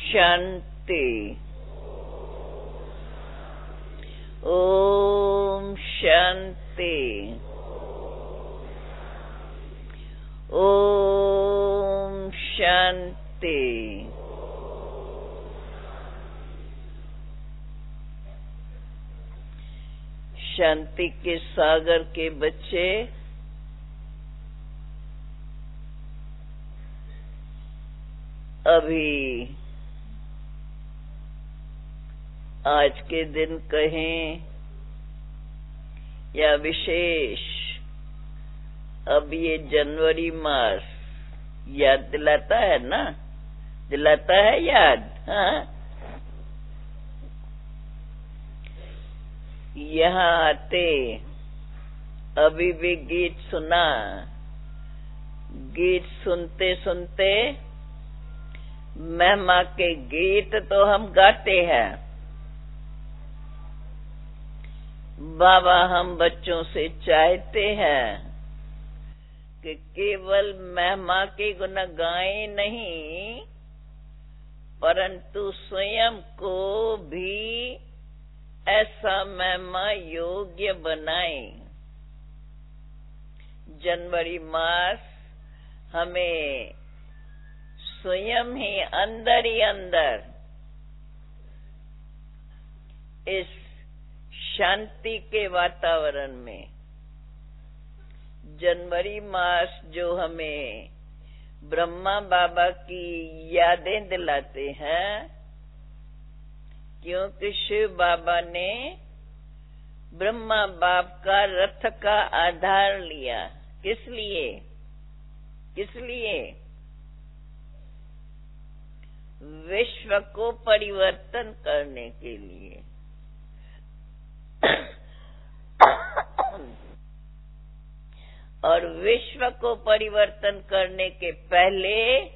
शांति। ओम शांति। ओम शांति। शांति के सागर के बच्चे अभी आज के दिन कहें या विशेष, अब ये जनवरी मास याद दिलाता है ना, दिलाता है याद। हाँ, यहाँ आते अभी भी गीत सुना, गीत सुनते सुनते महिमा के गीत तो हम गाते हैं। बाबा हम बच्चों से चाहते हैं कि केवल महिमा के गुण गाएं नहीं, परंतु स्वयं को भी ऐसा महिमा योग्य बनाएं। जनवरी मास हमें स्वयं ही अंदर इस शांति के वातावरण में, जनवरी मास जो हमें ब्रह्मा बाबा की यादें दिलाते हैं, क्योंकि शिव बाबा ने ब्रह्मा बाप का रथ का आधार लिया। किस लिए? किस लिए? विश्व को परिवर्तन करने के लिए। और विश्व को परिवर्तन करने के पहले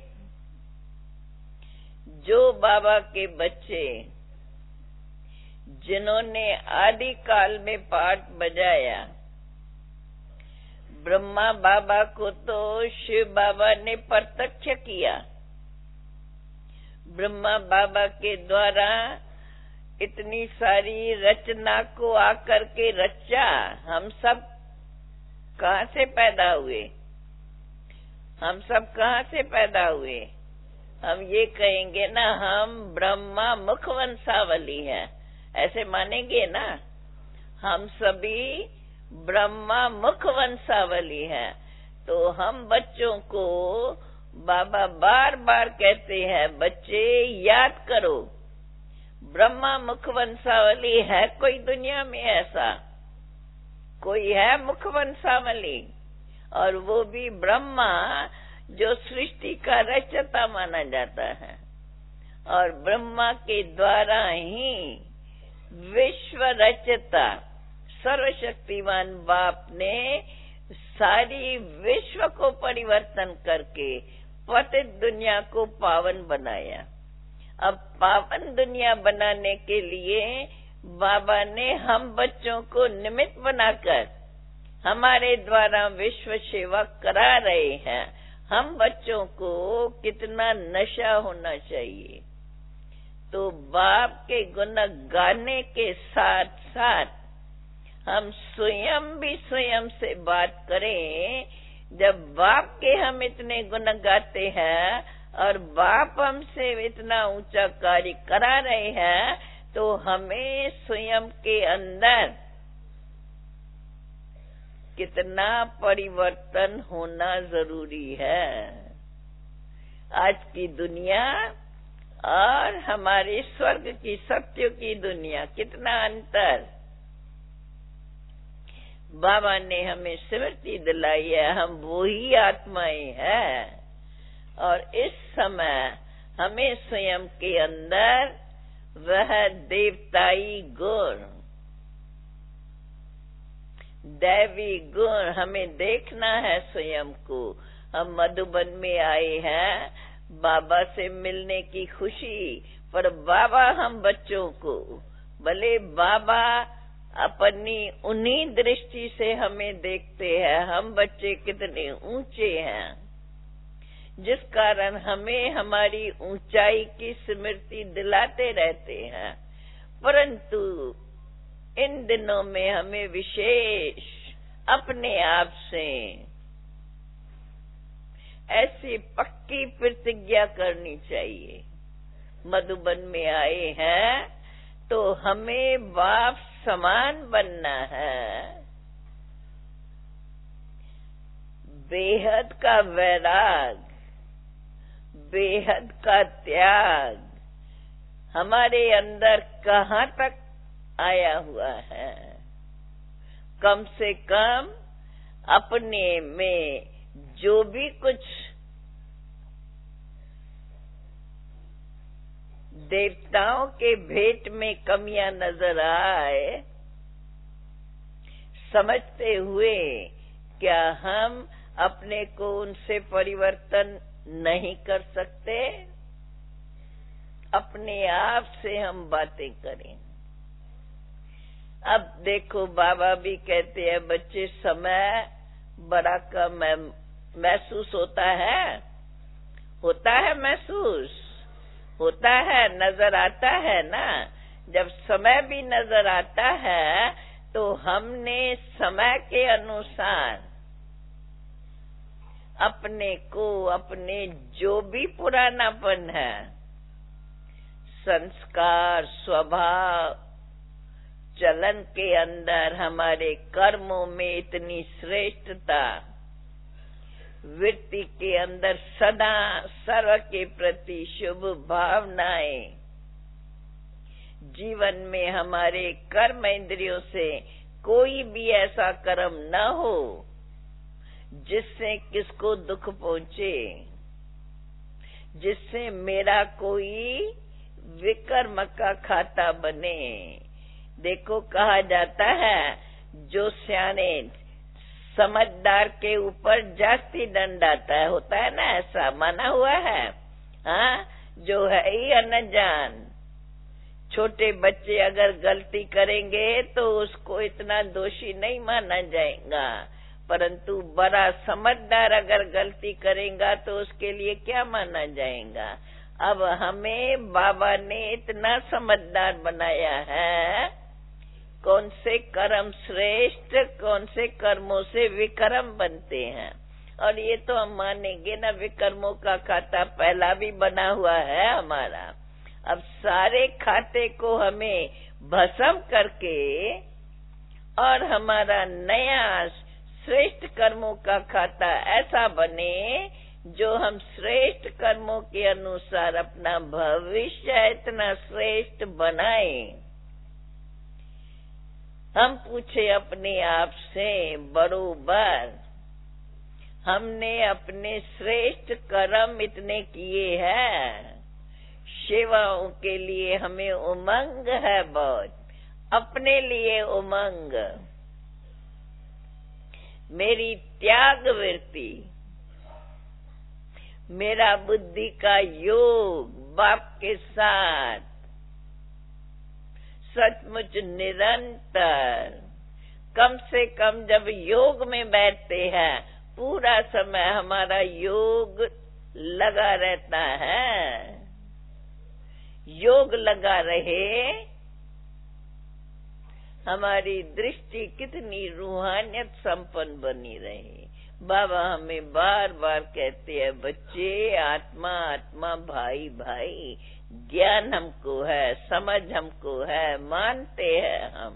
जो बाबा के बच्चे जिन्होंने आदि काल में पाठ बजाया, ब्रह्मा बाबा को तो शिव बाबा ने प्रत्यक्ष किया। ब्रह्मा बाबा के द्वारा इतनी सारी रचना को आकर के रचा। हम सब कहाँ से पैदा हुए? हम सब कहाँ से पैदा हुए? हम ये कहेंगे ना, हम ब्रह्मा मुख वंशावली हैं, ऐसे मानेंगे ना। हम सभी ब्रह्मा मुख वंशावली हैं। तो हम बच्चों को बाबा बार बार कहते हैं, बच्चे याद करो, ब्रह्मा मुख वंशावली है कोई दुनिया में ऐसा? कोई है मुख वंशावली? और वो भी ब्रह्मा, जो सृष्टि का रचयिता माना जाता है। और ब्रह्मा के द्वारा ही विश्व रचयिता सर्वशक्तिमान बाप ने सारी विश्व को परिवर्तन करके पतित दुनिया को पावन बनाया। अब पावन दुनिया बनाने के लिए बाबा ने हम बच्चों को निमित्त बनाकर हमारे द्वारा विश्व सेवा करा रहे हैं। हम बच्चों को कितना नशा होना चाहिए। तो बाप के गुण गाने के साथ साथ हम स्वयं भी स्वयं से बात करें। जब बाप के हम इतने गुण गाते हैं और बाप हमसे इतना ऊंचा कार्य करा रहे हैं, तो हमें स्वयं के अंदर कितना परिवर्तन होना जरूरी है। आज की दुनिया और हमारे स्वर्ग की सत्य की दुनिया, कितना अंतर। बाबा ने हमें स्मृति दिलाई है, हम वो ही आत्माएं हैं। और इस समय हमें स्वयं के अंदर वह देवताई गुण, दैवी गुण हमें देखना है स्वयं को। हम मधुबन में आए हैं बाबा से मिलने की खुशी, पर बाबा हम बच्चों को, भले बाबा अपनी उन्हीं दृष्टि से हमें देखते हैं, हम बच्चे कितने ऊंचे हैं। जिस कारण हमें हमारी ऊंचाई की स्मृति दिलाते रहते हैं, परंतु इन दिनों में हमें विशेष अपने आप से ऐसी पक्की प्रतिज्ञा करनी चाहिए। मधुबन में आए हैं तो हमें बाप समान बनना है। बेहद का वैराग, बेहद का त्याग हमारे अंदर कहाँ तक आया हुआ है? कम से कम अपने में जो भी कुछ देवताओं के भेंट में कमियां नजर आए, समझते हुए क्या हम अपने को उनसे परिवर्तन नहीं कर सकते? अपने आप से हम बातें करें। अब देखो, बाबा भी कहते हैं बच्चे समय बड़ा कम महसूस होता है महसूस होता है, नजर आता है ना। जब समय भी नजर आता है तो हमने समय के अनुसार अपने को, अपने जो भी पुरानापन है, संस्कार, स्वभाव, चलन के अंदर हमारे कर्मों में इतनी श्रेष्ठता, वृत्ति के अंदर सदा सर्व के प्रति शुभ भावनाएं, जीवन में हमारे कर्म इंद्रियों से कोई भी ऐसा कर्म न हो जिससे किसको दुख पहुंचे, जिससे मेरा कोई विकर्म का खाता बने। देखो, कहा जाता है जो सियाने समझदार के ऊपर जास्ती दंड आता है, होता है ना, ऐसा माना हुआ है। हाँ, जो है ही अनजान, छोटे बच्चे अगर गलती करेंगे तो उसको इतना दोषी नहीं माना जाएगा, परंतु बड़ा समझदार अगर गलती करेगा तो उसके लिए क्या माना जाएगा। अब हमें बाबा ने इतना समझदार बनाया है, कौन से कर्म श्रेष्ठ, कौन से कर्मों से विकर्म बनते हैं। और ये तो हम मानेंगे ना, विकर्मों का खाता पहला भी बना हुआ है हमारा। अब सारे खाते को हमें भस्म करके और हमारा नया श्रेष्ठ कर्मों का खाता ऐसा बने जो हम श्रेष्ठ कर्मों के अनुसार अपना भविष्य इतना श्रेष्ठ बनाए। हम पूछे अपने आप से बरोबर, हमने अपने श्रेष्ठ कर्म इतने किए हैं, सेवाओं के लिए हमें उमंग है बहुत, अपने लिए उमंग, मेरी त्याग वृत्ति, मेरा बुद्धि का योग बाप के साथ सचमुच निरंतर, कम से कम जब योग में बैठते हैं पूरा समय हमारा योग लगा रहता है। योग लगा रहे, हमारी दृष्टि कितनी रूहानियत संपन्न बनी रहे। बाबा हमें बार बार कहते हैं बच्चे, आत्मा आत्मा, भाई भाई, ज्ञान हमको है, समझ हमको है, मानते हैं, हम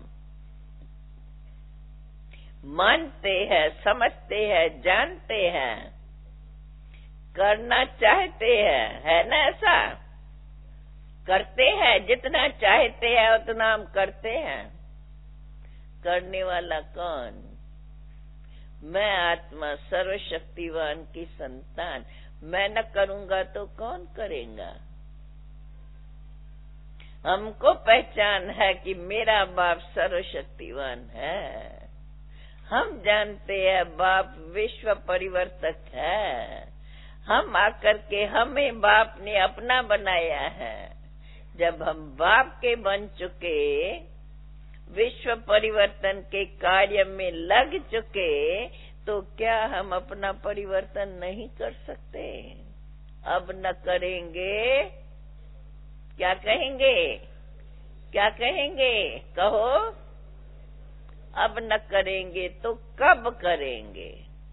मानते हैं, समझते हैं, जानते हैं, करना चाहते हैं, है ना ऐसा? करते हैं, जितना चाहते हैं उतना हम करते हैं। करने वाला कौन? मैं आत्मा सर्वशक्तिवान की संतान, मैं न करूंगा तो कौन करेगा? हमको पहचान है कि मेरा बाप सर्वशक्तिवान है। हम जानते हैं बाप विश्व परिवर्तक है। हम आकर के हमें बाप ने अपना बनाया है। जब हम बाप के बन चुके, विश्व परिवर्तन के कार्य में लग चुके, तो क्या हम अपना परिवर्तन नहीं कर सकते? अब न करेंगे, क्या कहेंगे, क्या कहेंगे, कहो। अब न करेंगे तो कब करेंगे,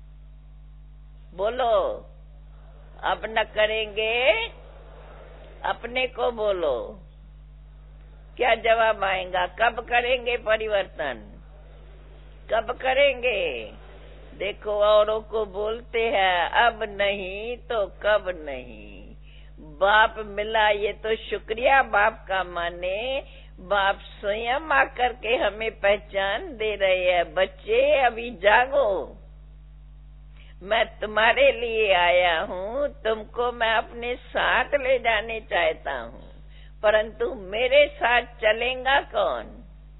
बोलो। अब न करेंगे, अपने को बोलो, क्या जवाब आएगा। कब करेंगे परिवर्तन, कब करेंगे। देखो औरों को बोलते हैं अब नहीं तो कब नहीं। बाप मिला ये तो शुक्रिया बाप का माने। बाप स्वयं आकर के हमें पहचान दे रहे हैं, बच्चे अभी जागो, मैं तुम्हारे लिए आया हूँ, तुमको मैं अपने साथ ले जाने चाहता हूँ, परंतु मेरे साथ चलेगा कौन।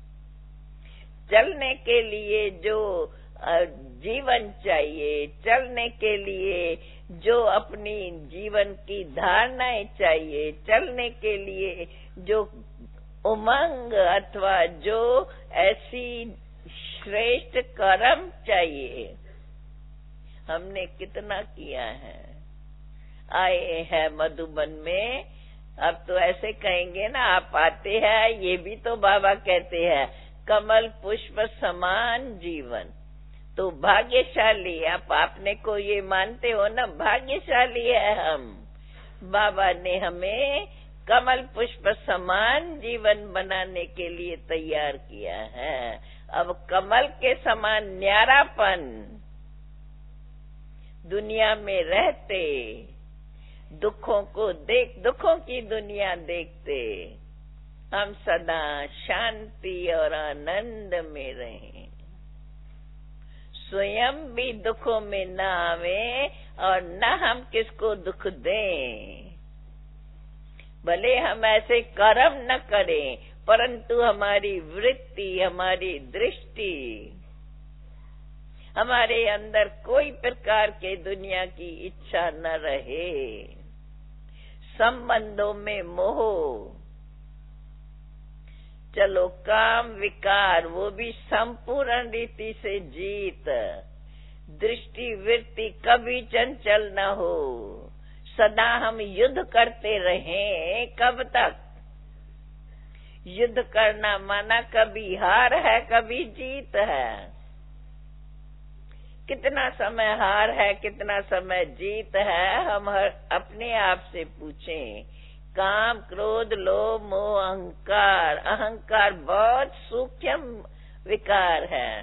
चलने के लिए जो जीवन चाहिए, चलने के लिए जो अपनी जीवन की धारणाएं चाहिए, चलने के लिए जो उमंग अथवा जो ऐसी श्रेष्ठ कर्म चाहिए, हमने कितना किया है। आए हैं मधुबन में, अब तो ऐसे कहेंगे ना, आप आते हैं, ये भी तो बाबा कहते हैं कमल पुष्प समान जीवन। तो भाग्यशाली आपने को ये मानते हो ना, भाग्यशाली है हम। बाबा ने हमें कमल पुष्प समान जीवन बनाने के लिए तैयार किया है। अब कमल के समान न्यारापन दुनिया में रहते, दुखों को दुखों की दुनिया देखते, हम सदा शांति और आनंद में रहें, स्वयं भी दुखों में न आवे और न हम किसको दुख दें। भले हम ऐसे कर्म न करें, परंतु हमारी वृत्ति, हमारी दृष्टि, हमारे अंदर कोई प्रकार के दुनिया की इच्छा न रहे। संबंधों में मोह, चलो काम विकार वो भी संपूर्ण रीति से जीत। दृष्टि वृत्ति कभी चंचल न हो, सदा हम युद्ध करते रहें। कब तक युद्ध करना माना कभी हार है कभी जीत है। कितना समय हार है कितना समय जीत है, हम अपने आप से पूछें। काम क्रोध लोभ मोह अहंकार, अहंकार बहुत सूक्ष्म विकार है।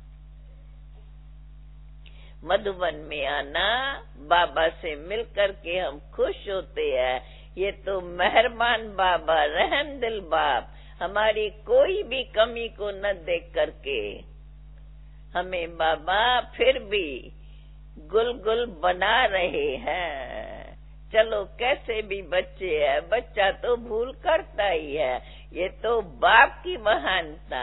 मधुबन में आना, बाबा से मिलकर के हम खुश होते हैं। ये तो मेहरबान बाबा, रहम दिल बाप, हमारी कोई भी कमी को न देख करके हमें बाबा फिर भी गुल गुल बना रहे हैं। चलो कैसे भी बच्चे हैं, बच्चा तो भूल करता ही है, ये तो बाप की महानता।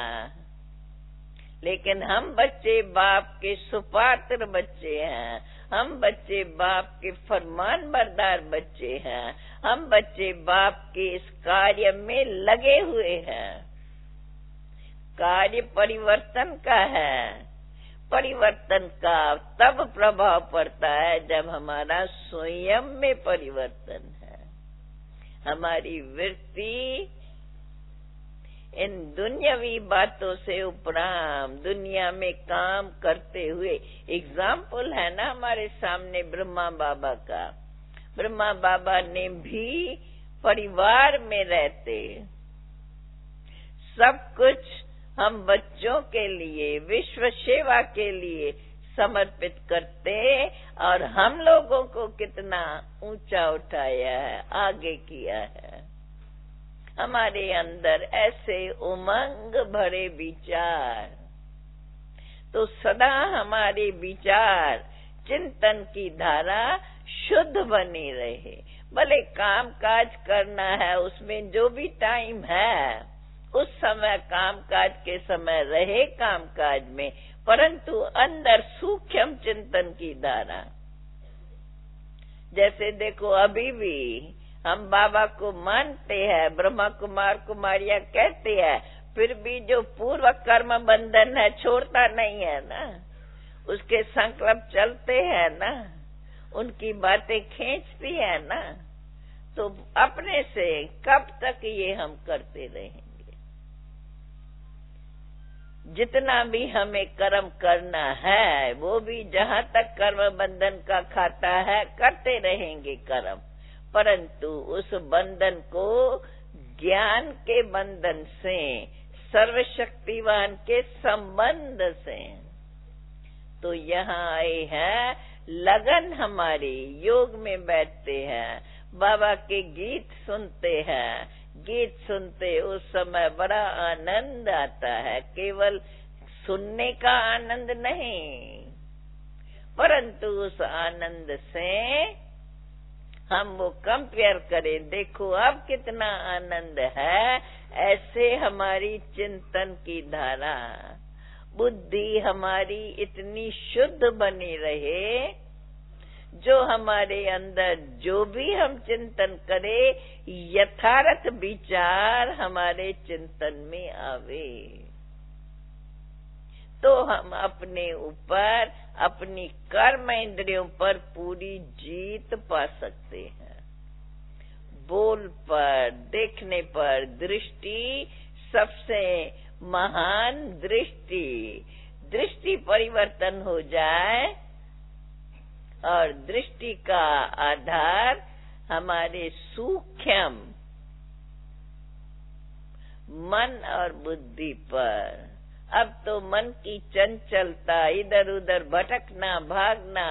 लेकिन हम बच्चे बाप के सुपात्र बच्चे हैं, हम बच्चे बाप के फरमान बरदार बच्चे हैं, हम बच्चे बाप के इस कार्य में लगे हुए हैं। कार्य परिवर्तन का है, परिवर्तन का तब प्रभाव पड़ता है जब हमारा स्वयं में परिवर्तन है। हमारी वृत्ति इन दुनियावी बातों से उपराम दुनिया में काम करते हुए, एग्जाम्पल है ना हमारे सामने ब्रह्मा बाबा का। ब्रह्मा बाबा ने भी परिवार में रहते सब कुछ हम बच्चों के लिए, विश्व सेवा के लिए समर्पित करते, और हम लोगों को कितना ऊंचा उठाया है, आगे किया है। हमारे अंदर ऐसे उमंग भरे विचार, तो सदा हमारे विचार चिंतन की धारा शुद्ध बनी रहे। भले काम काज करना है, उसमें जो भी टाइम है उस समय काम काज के समय रहे काम काज में, परंतु अंदर सूक्ष्म चिंतन की धारा। जैसे देखो अभी भी हम बाबा को मानते हैं, ब्रह्मा कुमार कुमारियां कहते हैं, फिर भी जो पूर्व कर्म बंधन है छोड़ता नहीं है ना, उसके संकल्प चलते हैं ना, उनकी बातें खींचती है ना, तो अपने से कब तक ये हम करते रहेंगे। जितना भी हमें कर्म करना है वो भी जहाँ तक कर्म बंधन का खाता है करते रहेंगे कर्म, परंतु उस बंधन को ज्ञान के बंधन से, सर्वशक्तिवान के संबंध से। तो यहाँ आए हैं, लगन हमारी योग में बैठते हैं, बाबा के गीत सुनते हैं, गीत सुनते उस समय बड़ा आनंद आता है। केवल सुनने का आनंद नहीं, परंतु उस आनंद से हम वो कंपेयर करें, देखो अब कितना आनंद है। ऐसे हमारी चिंतन की धारा, बुद्धि हमारी इतनी शुद्ध बनी रहे, जो हमारे अंदर जो भी हम चिंतन करें, यथार्थ विचार हमारे चिंतन में आवे, तो हम अपने ऊपर, अपनी कर्म इंद्रियों पर पूरी जीत पा सकते हैं। बोल पर, देखने पर दृष्टि सबसे महान दृष्टि परिवर्तन हो जाए, और दृष्टि का आधार हमारे सूक्ष्म मन और बुद्धि पर। अब तो मन की चंचलता, इधर उधर भटकना, भागना,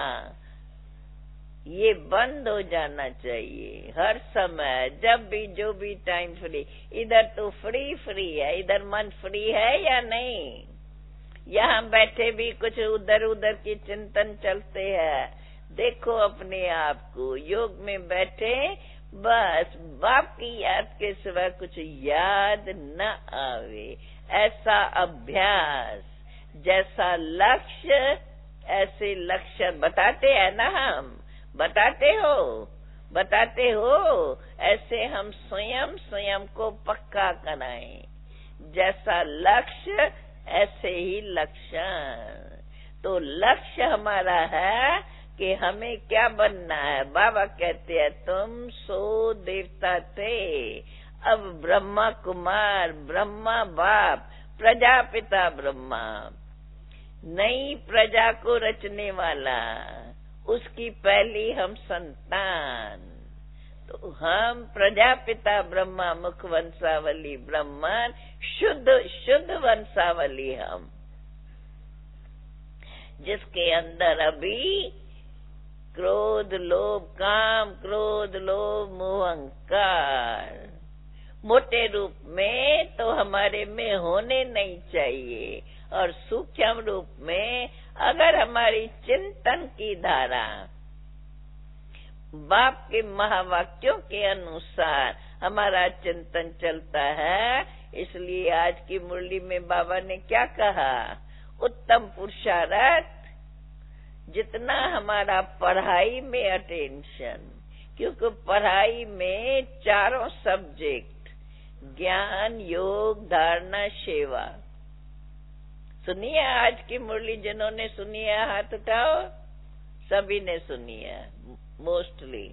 ये बंद हो जाना चाहिए। हर समय जब भी जो भी टाइम फ्री, इधर तो फ्री है, इधर मन फ्री है या नहीं। यहाँ बैठे भी कुछ उधर उधर की चिंतन चलते हैं। देखो अपने आप को, योग में बैठे बस बाप की याद के सिवा कुछ याद न आवे, ऐसा अभ्यास। जैसा लक्ष्य ऐसे लक्ष्य बताते हैं ना, हम बताते हो ऐसे हम स्वयं को पक्का कराएं। जैसा लक्ष्य ऐसे ही लक्षण। तो लक्ष्य हमारा है कि हमें क्या बनना है। बाबा कहते हैं तुम 100 देवता थे, अब ब्रह्मा कुमार, ब्रह्मा बाप, प्रजापिता ब्रह्मा, नई प्रजा को रचने वाला, उसकी पहली हम संतान। तो हम प्रजापिता ब्रह्मा, मुख वंशावली ब्रह्मन, शुद्ध वंशावली हम, जिसके अंदर अभी क्रोध लोभ, काम क्रोध लोभ मोह अहंकार मोटे रूप में तो हमारे में होने नहीं चाहिए, और सूक्ष्म रूप में अगर हमारी चिंतन की धारा बाप के महावाक्यों के अनुसार हमारा चिंतन चलता है। इसलिए आज की मुरली में बाबा ने क्या कहा, उत्तम पुरुषार्थ जितना हमारा पढ़ाई में अटेंशन, क्योंकि पढ़ाई में चारों सब्जेक्ट, ज्ञान योग धारणा सेवा। सुनिए आज की मुरली, जिन्होंने सुनी है हाथ उठाओ। सभी ने सुनी है मोस्टली।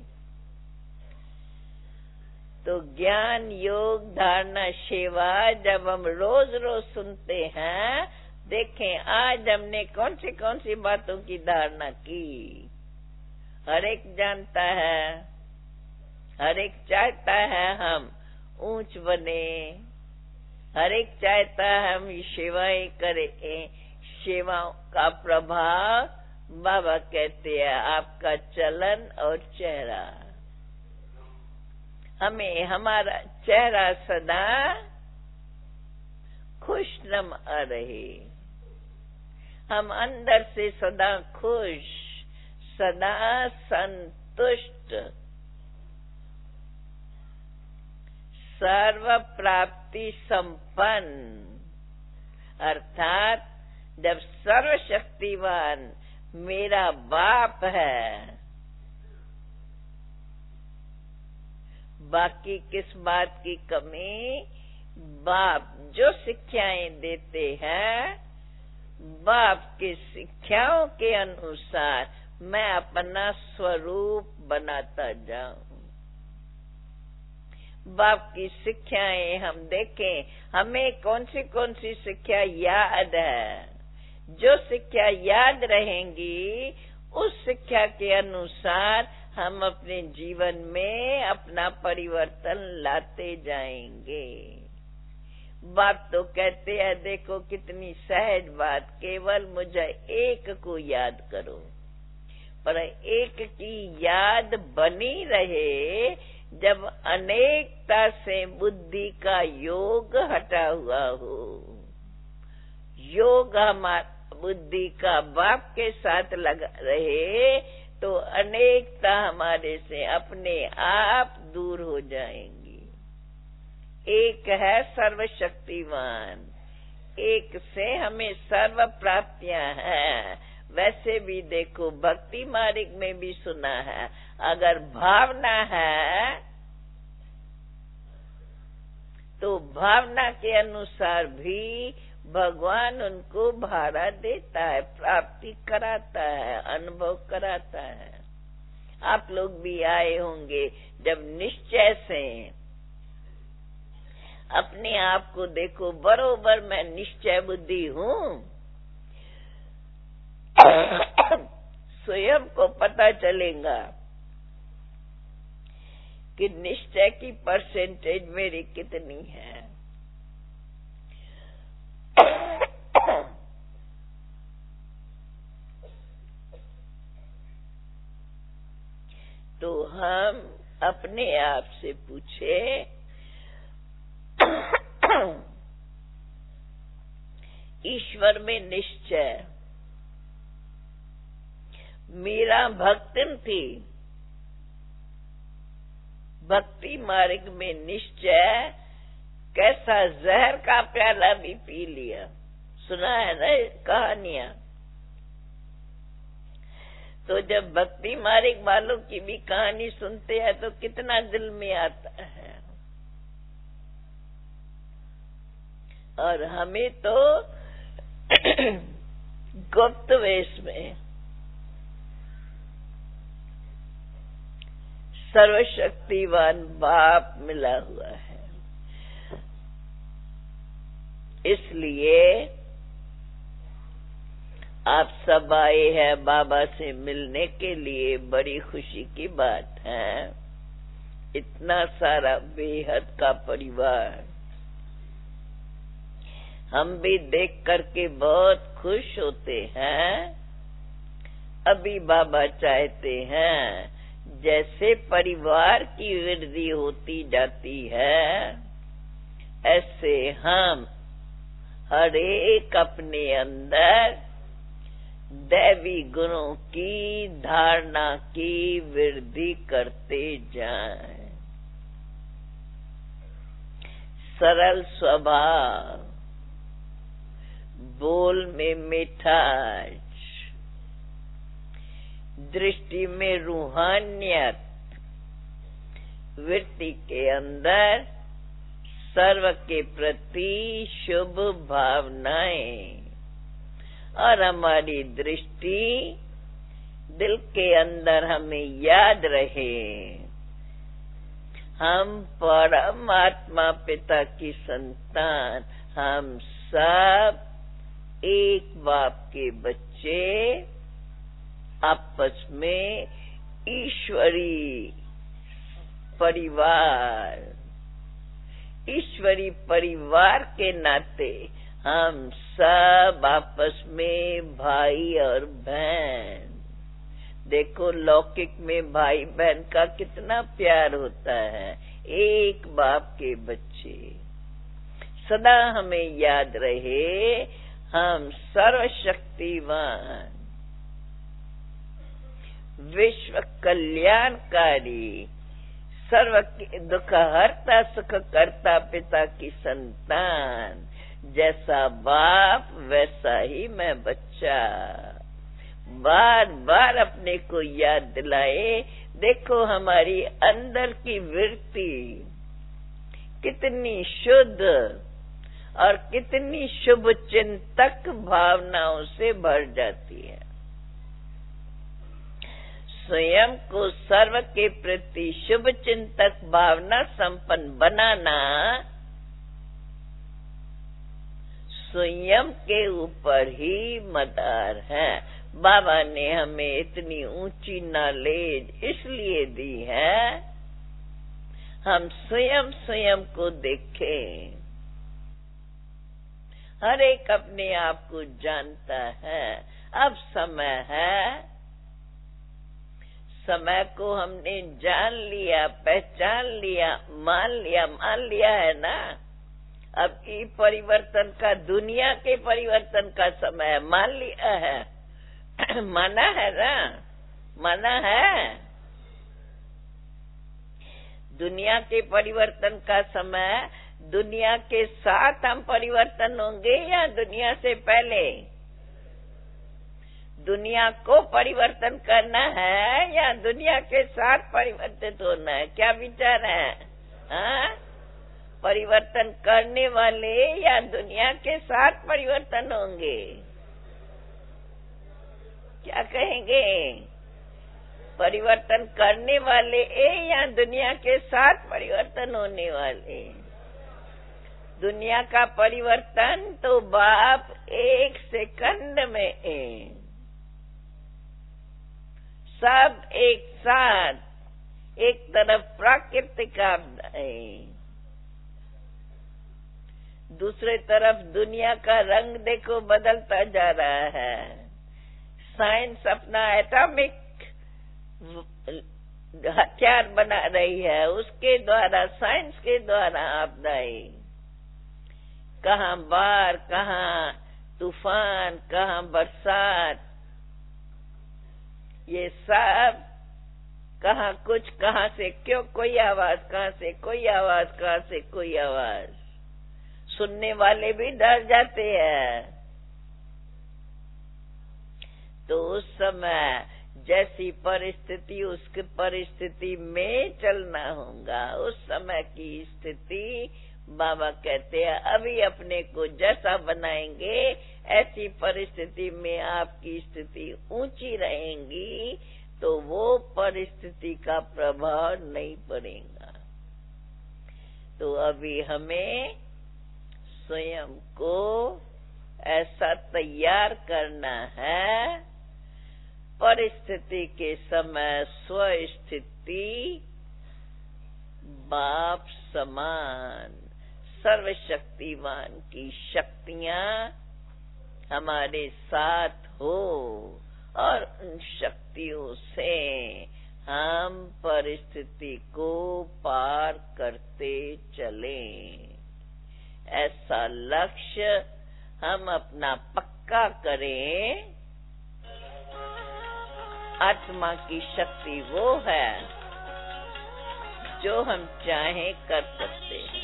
तो ज्ञान योग धारणा सेवा जब हम रोज रोज सुनते हैं, देखें आज हमने कौन सी बातों की धारणा की। हर एक जानता है, हर एक चाहता है हम ऊंच बने, हर एक चाहता है हम सेवाएं करें। सेवाओं का प्रभाव बाबा कहते हैं आपका चलन और चेहरा। हमें हमारा चेहरा सदा खुश नमा रहे, हम अंदर से सदा खुश, सदा संतुष्ट, सर्व प्राप्ति संपन्न। अर्थात जब सर्वशक्तिवान मेरा बाप है, बाकी किस बात की कमी। बाप जो शिक्षाएं देते हैं, बाप की शिक्षाओं के अनुसार मैं अपना स्वरूप बनाता जाऊं। बाप की शिक्षाएं हम देखें, हमें कौन सी शिक्षा याद है। जो शिक्षा याद रहेंगी, उस शिक्षा के अनुसार हम अपने जीवन में अपना परिवर्तन लाते जाएंगे। बाप तो कहते हैं, देखो कितनी सहज बात, केवल मुझे एक को याद करो। पर एक की याद बनी रहे जब अनेकता से बुद्धि का योग हटा हुआ हो। योग हमारा बुद्धि का बाप के साथ लगा रहे तो अनेकता हमारे से अपने आप दूर हो जाएंगी। एक है सर्वशक्तिवान, एक से हमें सर्व प्राप्तियां हैं। वैसे भी देखो, भक्ति मार्ग में भी सुना है, अगर भावना है तो भावना के अनुसार भी भगवान उनको भाड़ा देता है, प्राप्ति कराता है, अनुभव कराता है। आप लोग भी आए होंगे जब निश्चय से अपने आप को देखो, बरोबर मैं निश्चय बुद्धि हूँ, स्वयं को पता चलेगा कि निश्चय की परसेंटेज मेरी कितनी है। तो हम अपने आप से पूछे, ईश्वर में निश्चय। मीरा भक्तिन थी, भक्ति मार्ग में निश्चय कैसा जहर का प्याला भी पी लिया। सुना है ना कहानियां। तो जब भक्ति मार्ग वालों की भी कहानी सुनते हैं तो कितना दिल में आता है। और हमें तो गुप्त वेश में सर्वशक्तिवान बाप मिला हुआ है। इसलिए आप सब आए हैं बाबा से मिलने के लिए, बड़ी खुशी की बात है। इतना सारा बेहद का परिवार, हम भी देख करके बहुत खुश होते हैं। अभी बाबा चाहते हैं जैसे परिवार की वृद्धि होती जाती है, ऐसे हम हर एक अपने अंदर दैवी गुणों की धारणा की वृद्धि करते जाएं। सरल स्वभाव, बोल में मिठास, दृष्टि में रूहानियत, वृत्ति के अंदर सर्व के प्रति शुभ भावनाएं, और हमारी दृष्टि दिल के अंदर हमें याद रहे हम परमात्मा पिता की संतान, हम सब एक बाप के बच्चे, आपस में ईश्वरी परिवार, ईश्वरी परिवार के नाते हम सब आपस में भाई और बहन। देखो लौकिक में भाई बहन का कितना प्यार होता है, एक बाप के बच्चे। सदा हमें याद रहे हम सर्वशक्तिवान, विश्व कल्याणकारी, सर्व दुख हरता सुख करता पिता की संतान। जैसा बाप वैसा ही मैं बच्चा। बार बार अपने को याद दिलाए, देखो हमारी अंदर की वृत्ति कितनी शुद्ध और कितनी शुभ चिंतक भावनाओं से भर जाती है। स्वयं को सर्व के प्रति शुभ चिंतक भावना संपन्न बनाना स्वयं के ऊपर ही मदार है। बाबा ने हमें इतनी ऊंची नॉलेज इसलिए दी है हम स्वयं को देखें। हर एक अपने आप को जानता है। अब समय है, समय को हमने जान लिया, पहचान लिया, मान लिया है ना। अब ये परिवर्तन का, दुनिया के परिवर्तन का समय मान लिया है। माना है ना, माना है। दुनिया के परिवर्तन का समय, दुनिया के साथ हम परिवर्तन होंगे या दुनिया से पहले? दुनिया को परिवर्तन करना है या दुनिया के साथ परिवर्तित होना है? क्या विचार है? हाँ? परिवर्तन करने वाले या दुनिया के साथ परिवर्तन होंगे? क्या कहेंगे? परिवर्तन करने वाले या दुनिया के साथ परिवर्तन होने वाले? दुनिया का परिवर्तन तो बाप एक सेकंड में है, सब एक साथ। एक तरफ प्राकृतिक आपदाएं, दूसरे तरफ दुनिया का रंग देखो बदलता जा रहा है। साइंस अपना एटॉमिक हथियार बना रही है, उसके द्वारा, साइंस के द्वारा आपदाएं, कहाँ बाढ़, कहाँ तूफान, कहाँ बरसात, ये सब कहाँ कुछ, कहाँ से क्यों कोई आवाज, कहाँ से कोई आवाज, कहाँ से कोई आवाज। सुनने वाले भी डर जाते हैं। तो उस समय जैसी परिस्थिति, उसकी परिस्थिति में चलना होगा। उस समय की स्थिति बाबा कहते हैं अभी अपने को जैसा बनाएंगे ऐसी परिस्थिति में आपकी स्थिति ऊंची रहेगी तो वो परिस्थिति का प्रभाव नहीं पड़ेगा। तो अभी हमें स्वयं को ऐसा तैयार करना है, परिस्थिति के समय स्वस्थिति बाप समान, सर्वशक्तिमान की शक्तियां हमारे साथ हो और उन शक्तियों से हम परिस्थिति को पार करते चलें। ऐसा लक्ष्य हम अपना पक्का करें। आत्मा की शक्ति वो है जो हम चाहें कर सकते हैं।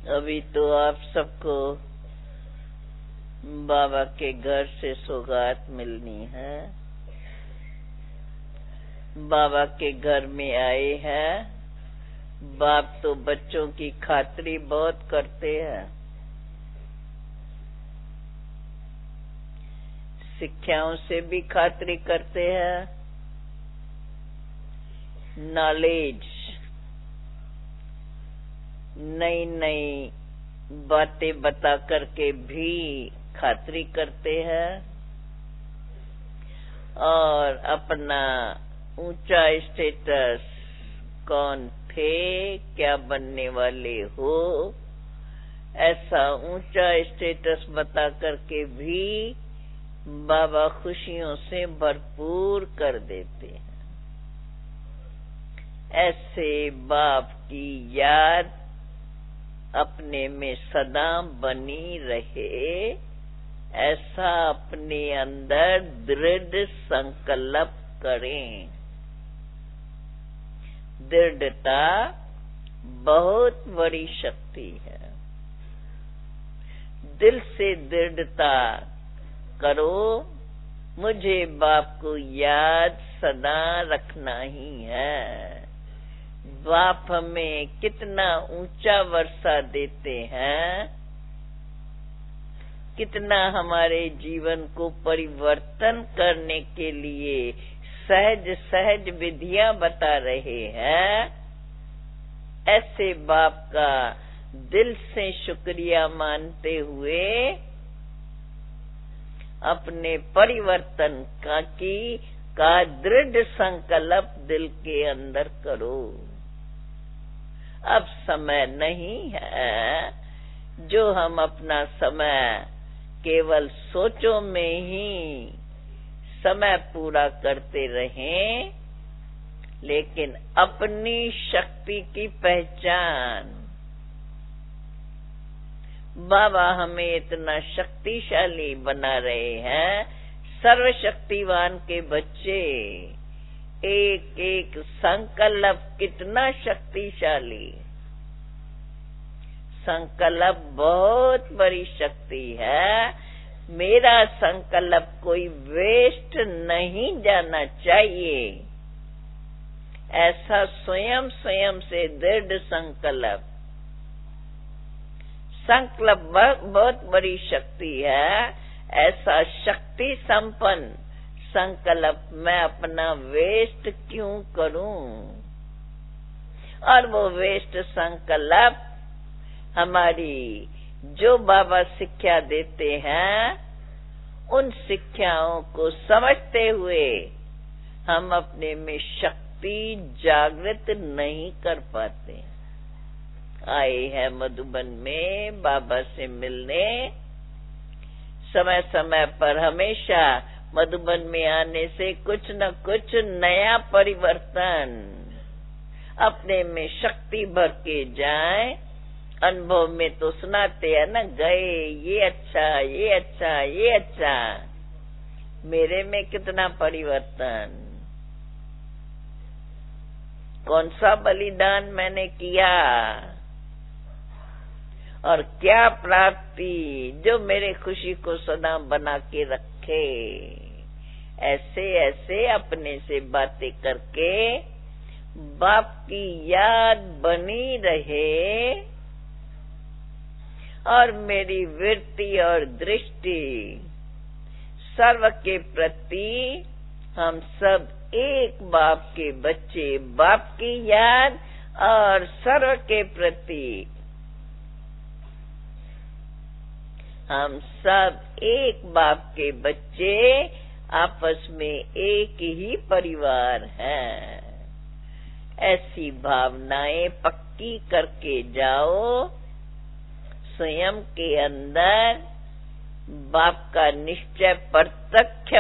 अभी तो आप सबको बाबा के घर से सौगात मिलनी है। बाबा के घर में आए हैं। बाप तो बच्चों की खातिरी बहुत करते हैं। शिक्षाओं से भी खातिरी करते हैं। नॉलेज, नई नई बातें बता करके भी खातिरी करते हैं और अपना ऊंचा स्टेटस, कौन थे, क्या बनने वाले हो, ऐसा ऊंचा स्टेटस बता करके भी बाबा खुशियों से भरपूर कर देते हैं। ऐसे बाप की याद अपने में सदा बनी रहे, ऐसा अपने अंदर दृढ़ संकल्प करें। दृढ़ता बहुत बड़ी शक्ति है। दिल से दृढ़ता करो, मुझे बाप को याद सदा रखना ही है। बाप हमें कितना ऊंचा वर्षा देते हैं, कितना हमारे जीवन को परिवर्तन करने के लिए सहज सहज विधियां बता रहे हैं। ऐसे बाप का दिल से शुक्रिया मानते हुए अपने परिवर्तन का दृढ़ संकल्प दिल के अंदर करो। अब समय नहीं है जो हम अपना समय केवल सोचों में ही समय पूरा करते रहें, लेकिन अपनी शक्ति की पहचान। बाबा हमें इतना शक्तिशाली बना रहे हैं। सर्वशक्तिवान के बच्चे, एक एक संकल्प कितना शक्तिशाली। संकल्प बहुत बड़ी शक्ति है। मेरा संकल्प कोई वेस्ट नहीं जाना चाहिए, ऐसा स्वयं से दृढ़ संकल्प बहुत बड़ी शक्ति है। ऐसा शक्ति संपन्न संकल्प मैं अपना वेस्ट क्यों करूं? और वो वेस्ट संकल्प हमारी जो बाबा शिक्षा देते हैं, उन शिक्षाओं को समझते हुए हम अपने में शक्ति जागृत नहीं कर पाते। आए हैं मधुबन में बाबा से मिलने। समय समय पर हमेशा मधुबन में आने से कुछ न कुछ नया परिवर्तन अपने में शक्ति भर के जाए। अनुभव में तो सुनाते हैं ना, गए ये अच्छा, ये अच्छा, ये अच्छा। मेरे में कितना परिवर्तन, कौन सा बलिदान मैंने किया और क्या प्राप्ति जो मेरे खुशी को सदा बना के रखे। ऐसे ऐसे अपने से बातें करके बाप की याद बनी रहे और मेरी वृत्ति और दृष्टि सर्व के प्रति, हम सब एक बाप के बच्चे, बाप की याद और सर्व के प्रति हम सब एक बाप के बच्चे, आपस में एक ही परिवार है। ऐसी भावनाएं पक्की करके जाओ। स्वयं के अंदर बाप का निश्चय प्रत्यक्ष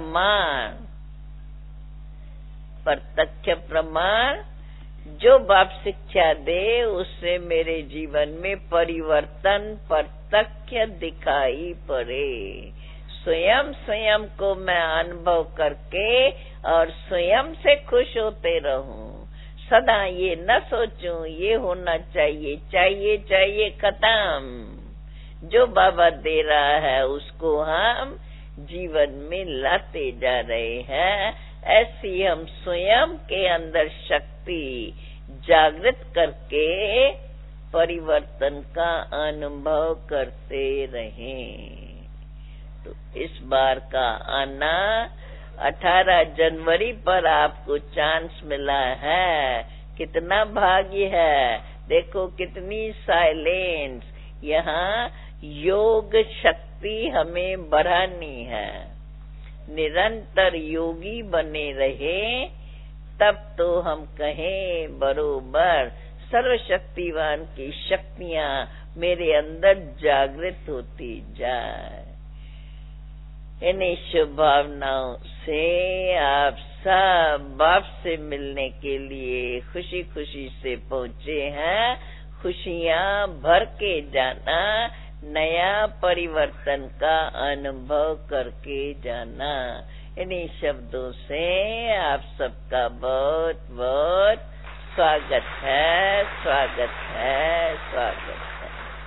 प्रमाण जो बाप शिक्षा दे, उससे मेरे जीवन में परिवर्तन प्रत्यक्ष दिखाई पड़े। स्वयं को मैं अनुभव करके और स्वयं से खुश होते रहूं। सदा ये न सोचूं ये होना चाहिए, चाहिए चाहिए खत्म। जो बाबा दे रहा है उसको हम जीवन में लाते जा रहे हैं। ऐसी हम स्वयं के अंदर शक्ति जागृत करके परिवर्तन का अनुभव करते रहें। तो इस बार का आना 18 जनवरी पर आपको चांस मिला है। कितना भाग्य है। देखो कितनी साइलेंस। यहाँ योग शक्ति हमें बढ़ानी है। निरंतर योगी बने रहे तब तो हम कहें बरोबर सर्वशक्तिवान की शक्तियां मेरे अंदर जागृत होती जाए। इन्हीं शुभ भावनाओं से आप सब बाप से मिलने के लिए खुशी खुशी से पहुँचे हैं। खुशियाँ भर के जाना, नया परिवर्तन का अनुभव करके जाना। इन्हीं शब्दों से आप सबका बहुत बहुत स्वागत है, स्वागत है, स्वागत है।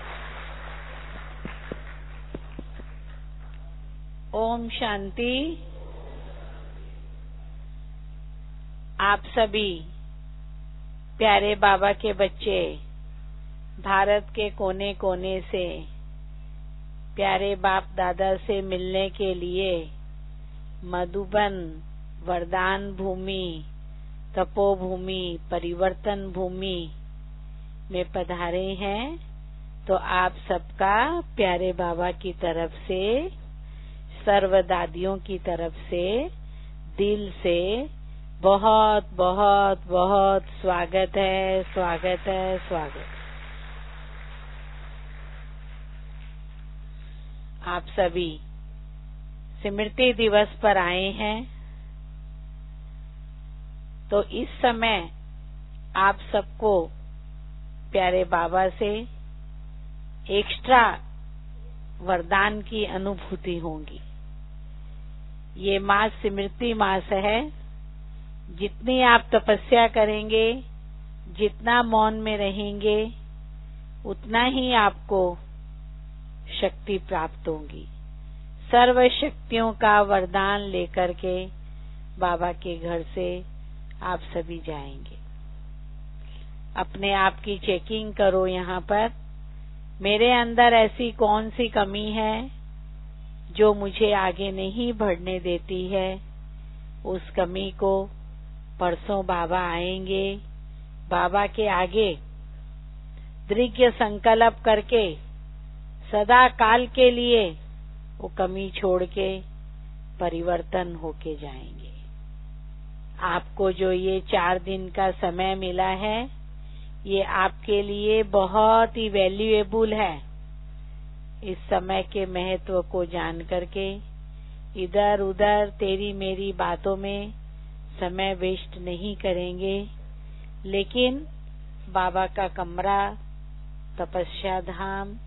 ओम शांति। आप सभी प्यारे बाबा के बच्चे भारत के कोने कोने से प्यारे बाप दादा से मिलने के लिए मधुबन वरदान भूमि, तपोभूमि, परिवर्तन भूमि में पधारे हैं। तो आप सबका प्यारे बाबा की तरफ से, सर्व दादियों की तरफ से दिल से बहुत बहुत बहुत स्वागत है, स्वागत है, स्वागत। आप सभी स्मृति दिवस पर आए हैं। तो इस समय आप सबको प्यारे बाबा से एक्स्ट्रा वरदान की अनुभूति होगी। ये मास स्मृति मास है। जितनी आप तपस्या करेंगे, जितना मौन में रहेंगे, उतना ही आपको शक्ति प्राप्त होगी। सर्व शक्तियों का वरदान लेकर के बाबा के घर से आप सभी जाएंगे। अपने आप की चेकिंग करो। यहाँ पर मेरे अंदर ऐसी कौन सी कमी है जो मुझे आगे नहीं बढ़ने देती है। उस कमी को परसों बाबा आएंगे, बाबा के आगे दृढ़ संकल्प करके सदा काल के लिए वो कमी छोड़ के परिवर्तन होके जाएंगे। आपको जो ये 4 दिन का समय मिला है, ये आपके लिए बहुत ही वैल्यूएबल है। इस समय के महत्व को जान करके इधर उधर तेरी मेरी बातों में समय वेस्ट नहीं करेंगे, लेकिन बाबा का कमरा, तपस्या धाम,